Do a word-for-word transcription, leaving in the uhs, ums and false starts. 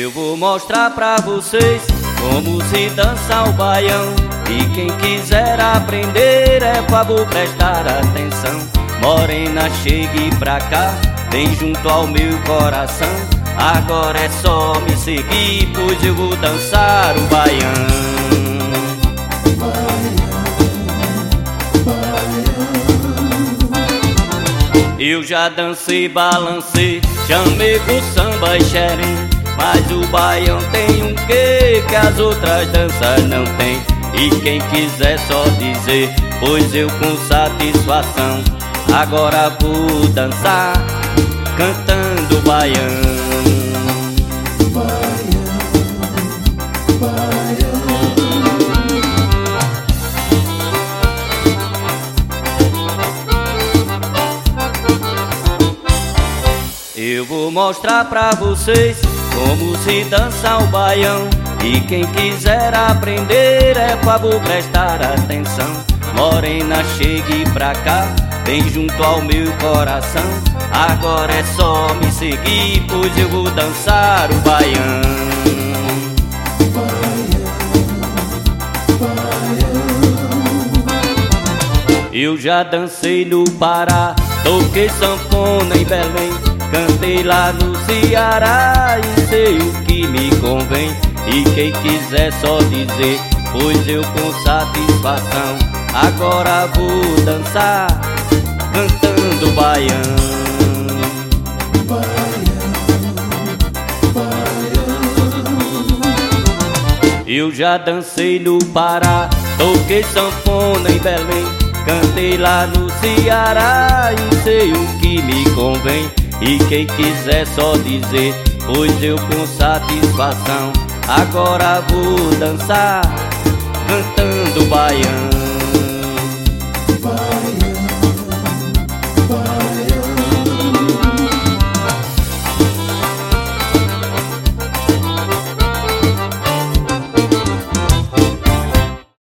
Eu vou mostrar pra vocês como se dança o baião. E quem quiser aprender é favor prestar atenção. Morena, chegue pra cá, vem junto ao meu coração. Agora é só me seguir, pois eu vou dançar o baião. Eu já dancei, balancei, chamei pro samba e xerém, mas o baião tem um quê que as outras danças não tem. E quem quiser só dizer, pois eu com satisfação agora vou dançar cantando baião. Eu vou mostrar pra vocês como se dança o baião. E quem quiser aprender é favor prestar atenção. Morena, chegue pra cá, vem junto ao meu coração. Agora é só me seguir, pois eu vou dançar o baião. Eu já dancei no Pará, toquei sanfona em Belém, cantei lá no Ceará e sei o que me convém. E quem quiser só dizer, pois eu com satisfação agora vou dançar cantando baião. Eu já dancei no Pará, toquei sanfona em Belém, cantei lá no Ceará e sei o que me convém. E quem quiser só dizer, pois eu com satisfação agora vou dançar cantando baião.